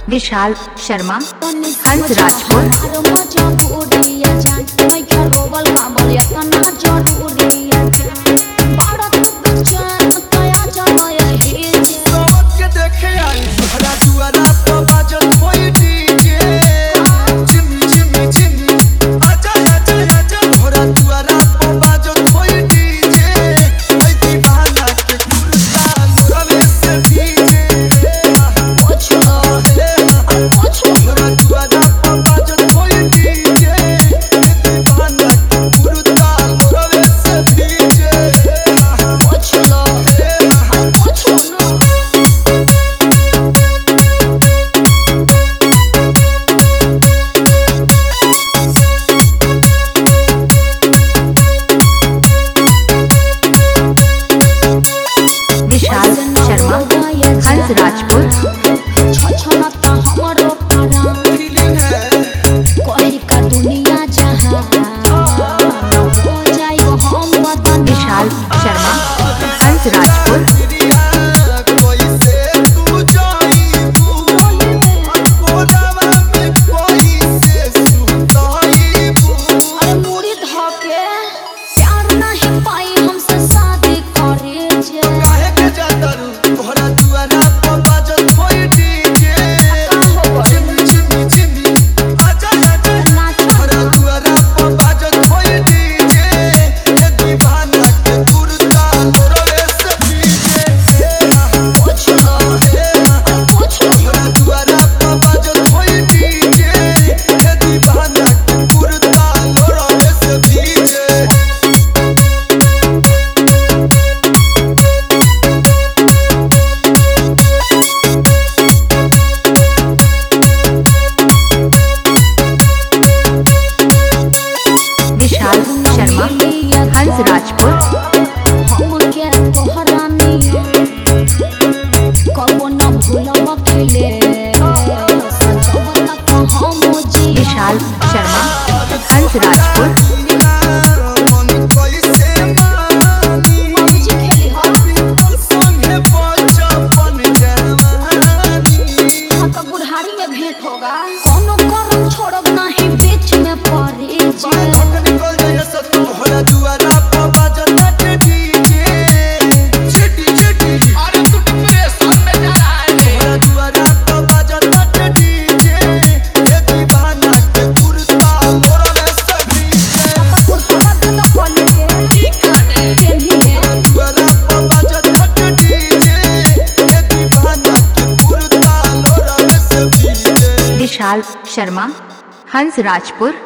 विशाल शर्मा हंस राजपुर। विशाल शर्मा हंस राजपुर। विशाल शर्मा हंस राजपुर। विशाल शर्मा हंस राजपुर। विशाल शर्मा हंस राजपुर। बुढ़ारी में भेंट होगा कोनो करम छोड़ब नहीं बीच में पड़े विशाल शर्मा हंस राजपुर।